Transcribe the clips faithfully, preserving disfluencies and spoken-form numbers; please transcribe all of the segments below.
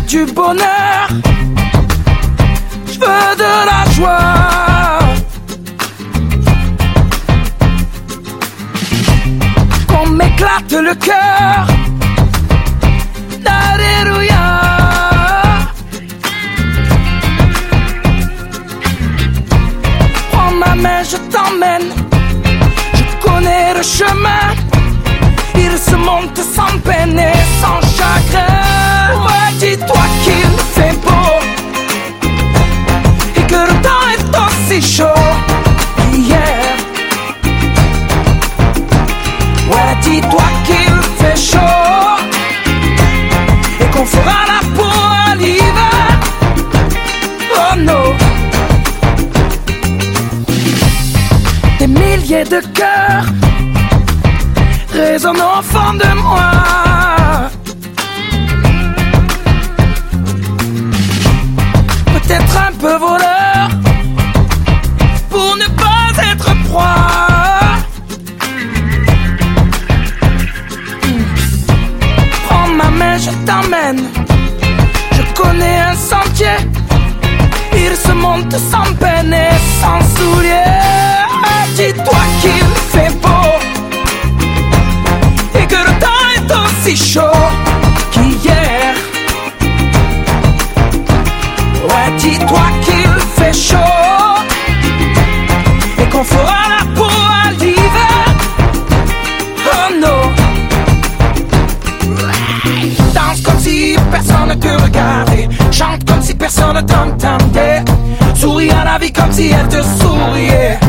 du bonheur, je veux de la joie, qu'on m'éclate le cœur. Alléluia. Prends ma main, je t'emmène, je connais le chemin. Il se monte sans peine et sans chagrin. Ouais, dis-toi qu'il fait beau et que le temps est aussi chaud qu'hier. Ouais, dis-toi qu'il fait chaud et qu'on fera la peau à l'hiver. Oh non. Des milliers de cœurs résonne au fond de moi. Peut-être un peu voleur pour ne pas être proie. Prends ma main, je t'emmène, je connais un sentier. Il se monte sans peine et sans souliers. Dis-toi qu'il fait beau et que le temps est aussi chaud qu'hier. Ouais, dis-toi qu'il fait chaud et qu'on fera la peau à l'hiver. Oh non. Danse comme si personne ne te regardait, chante comme si personne ne t'entendait, souris à la vie comme si elle te souriait.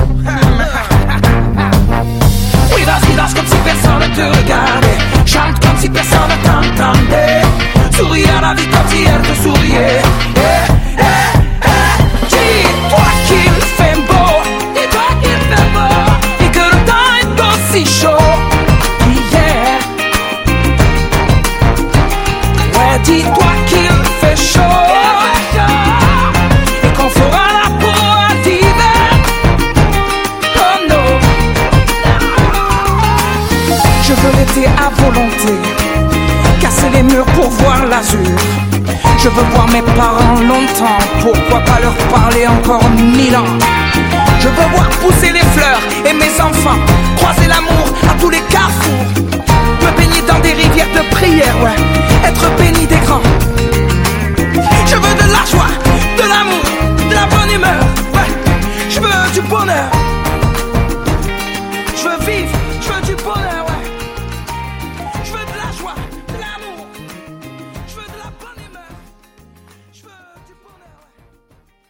Oui, vas-y, danse comme si personne ne te regardait, chante comme si personne ne t'entendait, souris à la vie comme si elle te souriait. Eh, eh, eh, dis-toi qu'il fait beau, dis-toi qu'il fait beau et que le temps est aussi chaud qu'hier. Ouais, dis-toi qu'il fait chaud et qu'on fera la peau à l'hiver. Oh non. Je veux l'été à volonté, casser les murs pour voir l'azur. Je veux voir mes parents longtemps, pourquoi pas leur parler encore mille ans. Je veux voir pousser les fleurs et mes enfants croiser l'amour à tous les carrefours. Me baigner dans des rivières de prière, ouais, être béni des grands. Je veux de la joie, de l'amour, de la bonne humeur, ouais, je veux du bonheur.